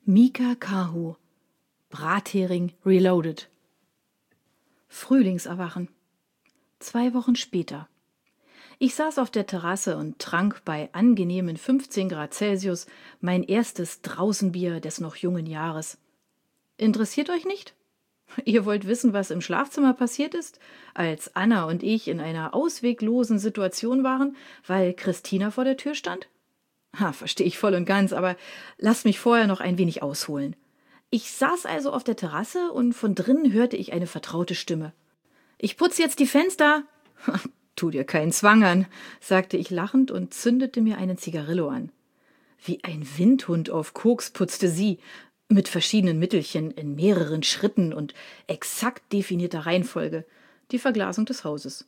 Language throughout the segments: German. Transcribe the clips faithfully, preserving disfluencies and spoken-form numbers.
Mika Kahu, Brathering Reloaded. Frühlingserwachen. Zwei Wochen später. Ich saß auf der Terrasse und trank bei angenehmen fünfzehn Grad Celsius mein erstes Draußenbier des noch jungen Jahres. Interessiert euch nicht? Ihr wollt wissen, was im Schlafzimmer passiert ist, als Anna und ich in einer ausweglosen Situation waren, weil Christina vor der Tür stand? Ha, verstehe ich voll und ganz, aber lasst mich vorher noch ein wenig ausholen. Ich saß also auf der Terrasse und von drinnen hörte ich eine vertraute Stimme. »Ich putze jetzt die Fenster!« »Tu dir keinen Zwang an«, sagte ich lachend und zündete mir einen Zigarillo an. Wie ein Windhund auf Koks putzte sie, mit verschiedenen Mittelchen in mehreren Schritten und exakt definierter Reihenfolge, die Verglasung des Hauses.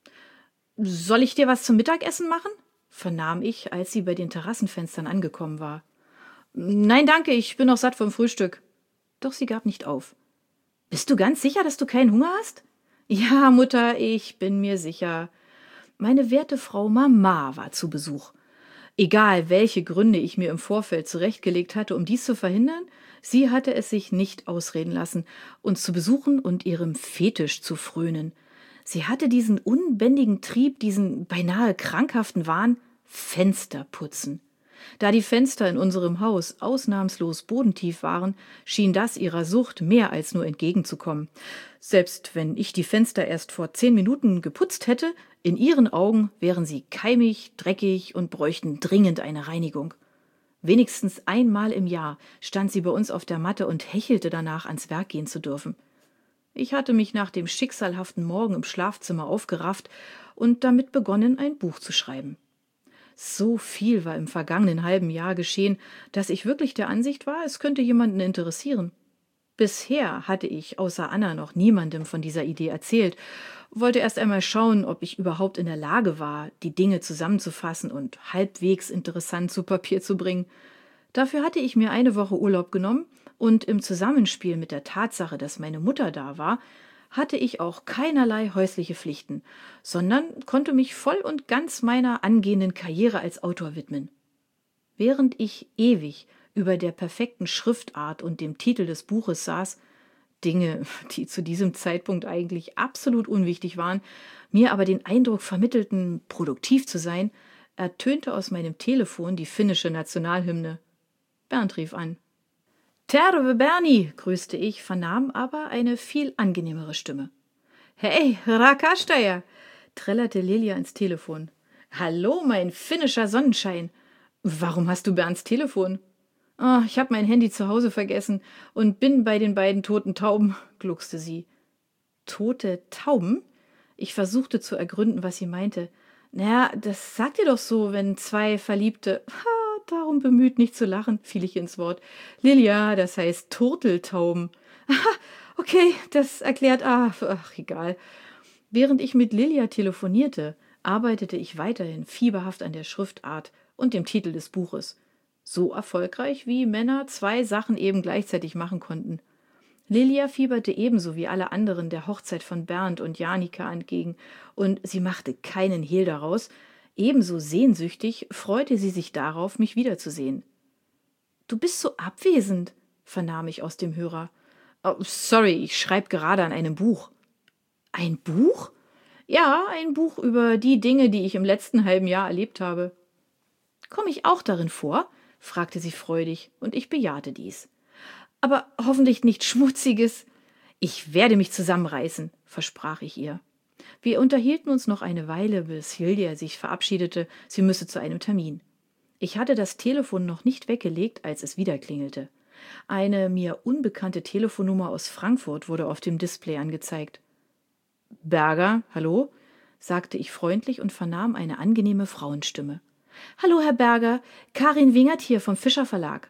»Soll ich dir was zum Mittagessen machen?« vernahm ich, als sie bei den Terrassenfenstern angekommen war. »Nein, danke, ich bin noch satt vom Frühstück.« Doch sie gab nicht auf. »Bist du ganz sicher, dass du keinen Hunger hast?« »Ja, Mutter, ich bin mir sicher.« Meine werte Frau Mama war zu Besuch. Egal, welche Gründe ich mir im Vorfeld zurechtgelegt hatte, um dies zu verhindern, sie hatte es sich nicht ausreden lassen, uns zu besuchen und ihrem Fetisch zu frönen. Sie hatte diesen unbändigen Trieb, diesen beinahe krankhaften Wahn, Fenster putzen. Da die Fenster in unserem Haus ausnahmslos bodentief waren, schien das ihrer Sucht mehr als nur entgegenzukommen. Selbst wenn ich die Fenster erst vor zehn Minuten geputzt hätte, in ihren Augen wären sie keimig, dreckig und bräuchten dringend eine Reinigung. Wenigstens einmal im Jahr stand sie bei uns auf der Matte und hechelte danach, ans Werk gehen zu dürfen. Ich hatte mich nach dem schicksalhaften Morgen im Schlafzimmer aufgerafft und damit begonnen, ein Buch zu schreiben. So viel war im vergangenen halben Jahr geschehen, dass ich wirklich der Ansicht war, es könnte jemanden interessieren. Bisher hatte ich außer Anna noch niemandem von dieser Idee erzählt, wollte erst einmal schauen, ob ich überhaupt in der Lage war, die Dinge zusammenzufassen und halbwegs interessant zu Papier zu bringen. Dafür hatte ich mir eine Woche Urlaub genommen und im Zusammenspiel mit der Tatsache, dass meine Mutter da war, hatte ich auch keinerlei häusliche Pflichten, sondern konnte mich voll und ganz meiner angehenden Karriere als Autor widmen. Während ich ewig über der perfekten Schriftart und dem Titel des Buches saß, Dinge, die zu diesem Zeitpunkt eigentlich absolut unwichtig waren, mir aber den Eindruck vermittelten, produktiv zu sein, ertönte aus meinem Telefon die finnische Nationalhymne. Bernd rief an. »Terve, Bernie«, grüßte ich, vernahm aber eine viel angenehmere Stimme. »Hey, Rakastaja«, trällerte Lilia ins Telefon. »Hallo, mein finnischer Sonnenschein. Warum hast du Bernds Telefon?« »Oh, ich habe mein Handy zu Hause vergessen und bin bei den beiden toten Tauben«, gluckste sie. »Tote Tauben?« Ich versuchte zu ergründen, was sie meinte. »Naja, das sagt ihr doch so, wenn zwei Verliebte...« Ha, darum bemüht, nicht zu lachen, fiel ich ins Wort. »Lilia, das heißt Turteltauben.« »Aha, okay, das erklärt... Ah, ach, egal.« Während ich mit Lilia telefonierte, arbeitete ich weiterhin fieberhaft an der Schriftart und dem Titel des Buches. So erfolgreich, wie Männer zwei Sachen eben gleichzeitig machen konnten. Lilia fieberte ebenso wie alle anderen der Hochzeit von Bernd und Janika entgegen, und sie machte keinen Hehl daraus. Ebenso sehnsüchtig freute sie sich darauf, mich wiederzusehen. »Du bist so abwesend«, vernahm ich aus dem Hörer. Oh, »sorry, ich schreibe gerade an einem Buch.« »Ein Buch?« »Ja, ein Buch über die Dinge, die ich im letzten halben Jahr erlebt habe.« »Komme ich auch darin vor?« fragte sie freudig, und ich bejahte dies. »Aber hoffentlich nichts Schmutziges.« »Ich werde mich zusammenreißen«, versprach ich ihr. Wir unterhielten uns noch eine Weile, bis Hilja sich verabschiedete, sie müsse zu einem Termin. Ich hatte das Telefon noch nicht weggelegt, als es wieder klingelte. Eine mir unbekannte Telefonnummer aus Frankfurt wurde auf dem Display angezeigt. »Berger, hallo?«, sagte ich freundlich und vernahm eine angenehme Frauenstimme. »Hallo, Herr Berger, Karin Wingert hier vom Fischer Verlag.«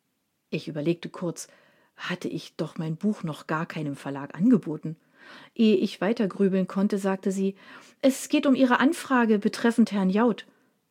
Ich überlegte kurz, hatte ich doch mein Buch noch gar keinem Verlag angeboten. Ehe ich weiter grübeln konnte, sagte sie, es geht um Ihre Anfrage betreffend Herrn Jaud.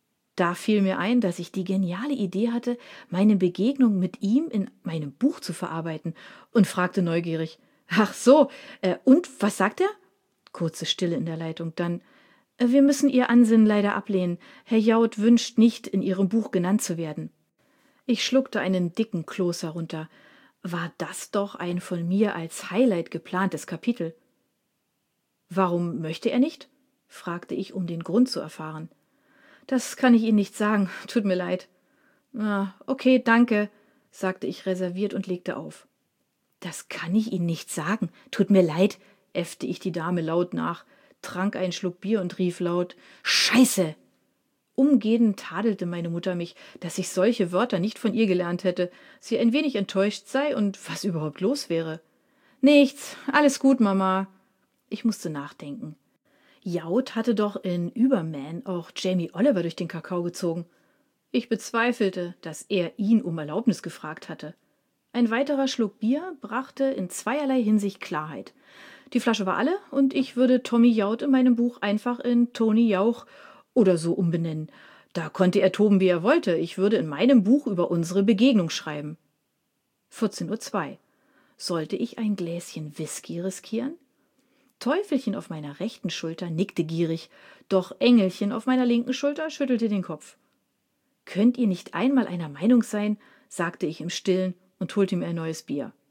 Da fiel mir ein, dass ich die geniale Idee hatte, meine Begegnung mit ihm in meinem Buch zu verarbeiten, und fragte neugierig, »Ach so, äh, und was sagt er?« Kurze Stille in der Leitung, dann, »Wir müssen Ihr Ansinnen leider ablehnen. Herr Jaud wünscht nicht, in Ihrem Buch genannt zu werden.« Ich schluckte einen dicken Kloß herunter. War das doch ein von mir als Highlight geplantes Kapitel. »Warum möchte er nicht?« fragte ich, um den Grund zu erfahren. »Das kann ich Ihnen nicht sagen, tut mir leid.« »Ah, okay, danke«, sagte ich reserviert und legte auf. »Das kann ich Ihnen nicht sagen, tut mir leid«, äffte ich die Dame laut nach, trank einen Schluck Bier und rief laut: »Scheiße!« Umgehend tadelte meine Mutter mich, dass ich solche Wörter nicht von ihr gelernt hätte, sie ein wenig enttäuscht sei und was überhaupt los wäre. »Nichts, alles gut, Mama.« Ich musste nachdenken. Youth hatte doch in Überman auch Jamie Oliver durch den Kakao gezogen. Ich bezweifelte, dass er ihn um Erlaubnis gefragt hatte. Ein weiterer Schluck Bier brachte in zweierlei Hinsicht Klarheit. Die Flasche war alle und ich würde Tommy Youth in meinem Buch einfach in Tony Jauch oder so umbenennen. Da konnte er toben, wie er wollte. Ich würde in meinem Buch über unsere Begegnung schreiben. vierzehn Uhr zwei. Sollte ich ein Gläschen Whisky riskieren? Teufelchen auf meiner rechten Schulter nickte gierig, doch Engelchen auf meiner linken Schulter schüttelte den Kopf. »Könnt ihr nicht einmal einer Meinung sein?«, sagte ich im Stillen und holte mir ein neues Bier.